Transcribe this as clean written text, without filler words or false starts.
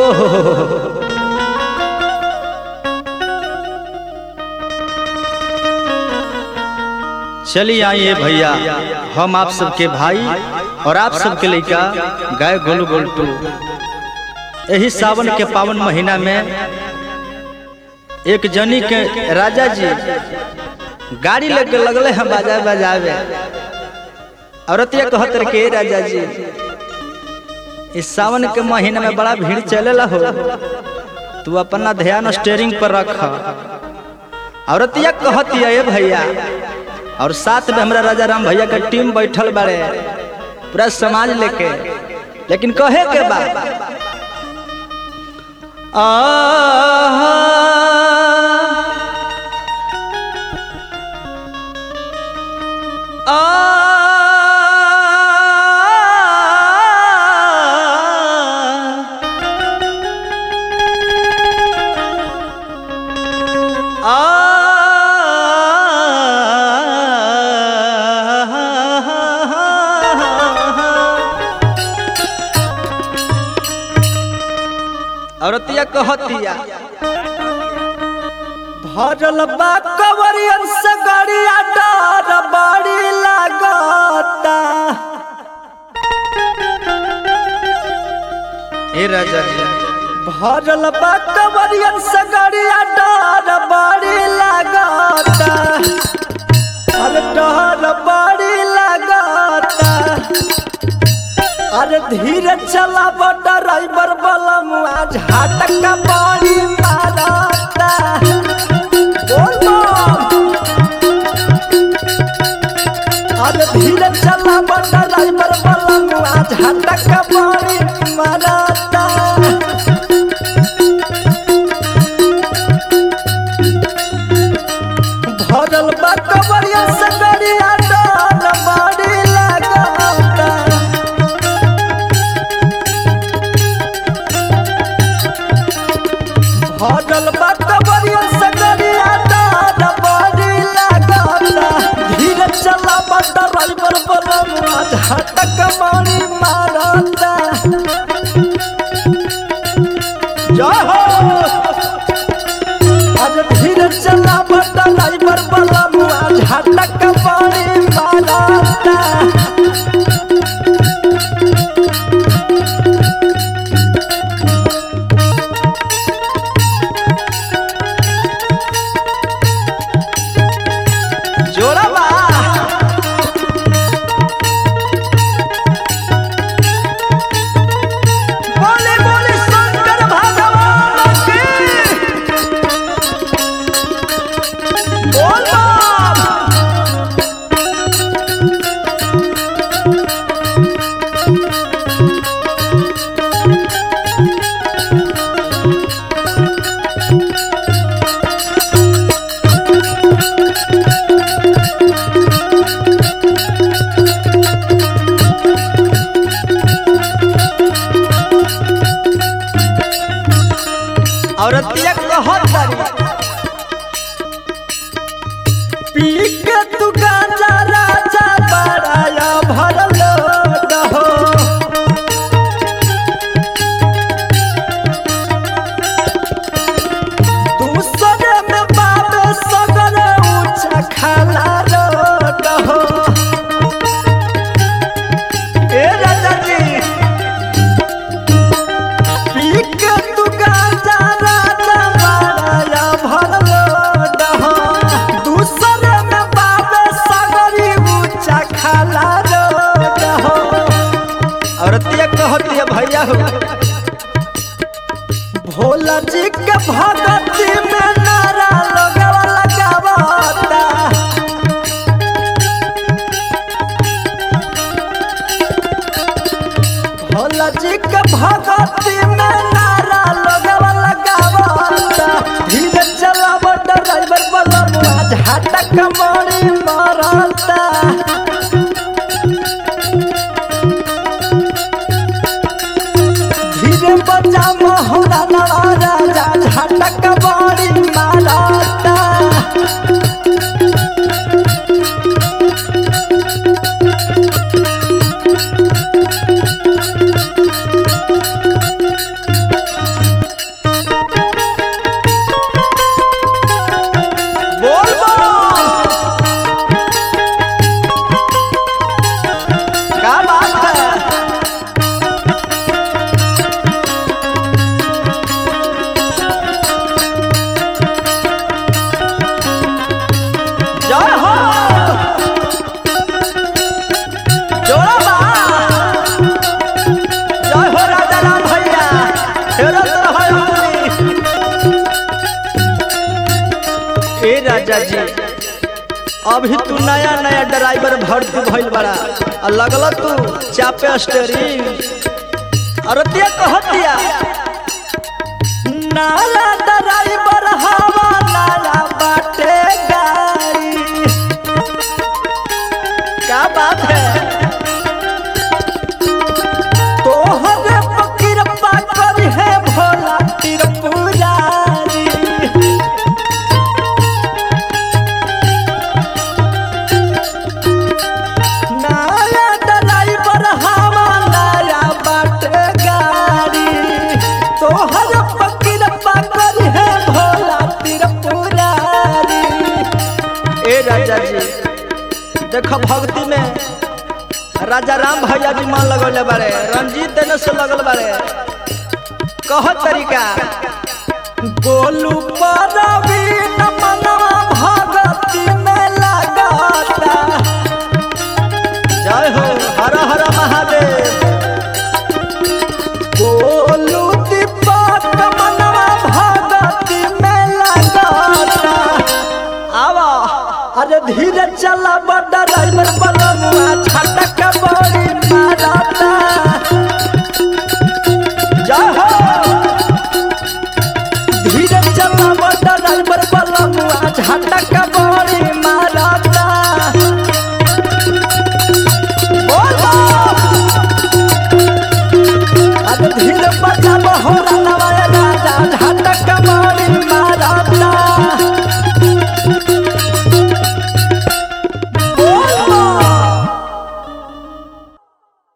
चलिए आइए भैया, हम आप सबके भाई और आप सबके लड़का गाय गोलू गोल्टू यही सावन के पावन महीना में एक जनी के राजा जी गाड़ी लेके लगले हम बाजा बजावे। औरतिया कहत के राजा जी इस सावन के महीने में बड़ा भीड़ चलेला हो, तू अपना ध्यान स्टीयरिंग पर रख। औरतिया कहती है भैया, और साथ में हमारा राजा राम भैया का टीम बैठल बारे पूरा समाज लेके, लेकिन कहे के बाद औरतिया कहतिया भरल बा कवरियन से गड़िया डर बड़ी लागता। ए राजा जी भरल बा कवरियन से गड़िया डर बड़ी लागता, अरे डर बड़ी लागता। अरे धीरे चला ड्राइवर बलम आज हाटक का पानी मारता। अरे धीरे चला ड्राइवर बलम आज हाटक का पानी मारता। भरल बा कवरिया से गड़िया डर बड़ी लागता। भरल बा कवरिया से गड़िया डर बड़ी लागता। धीरे चला ड्राइवर बलम आज हाटक पानी मारता। आज धीरे चला ड्राइवर बलम आज हाटक पानी मारता। औरतिया कहत पी के तू गांजा राजा बड़ाया भरल हो। दूसरे में बाबे सगरे ऊंचा खाला रोड हो। ए राजा जी पी के तू गांजा भैया हो। भोला जी के भगती में नारा लगवा लगावता। भोला जी के भगती में नारा लगवा लगावता। धीरे चलाव ड्राइवर बलम आज हाटक पानी मारता। बचा मोहरा राजा झटक बड़ी मारता। फेरत रहो ए राजा जी अभी तू नया नया ड्राइवर भर्ती भइल बड़ा और लगल तू चापे स्टीयरिंग और ते कहतिया नाला ड्राइवर हवा नाला बाटे गाड़ी क्या बात है तो हमें फकीर पाकर है भोला त्रिपुरारी नाला ड्राइवर हवा नाला बाटे गाड़ी तो हमें फकीर पाकर है भोला त्रिपुरारी ए राजा जी देखो भक्ति में राजा राम भैया जी मन लगौले बारे रंजीत देने से लगल बारे कह तरीका गोलू परवीन मनवा भगति में लगाता जय हो हर हर महादेव गोलू दीपक मनवा भगति में लगाता आवा अरे धीरे चला बड़ा ड्राइवर बलमुआ छटक बड़ी मारता जय हो धीरे चला बड़ा ड्राइवर बलमुआ छटक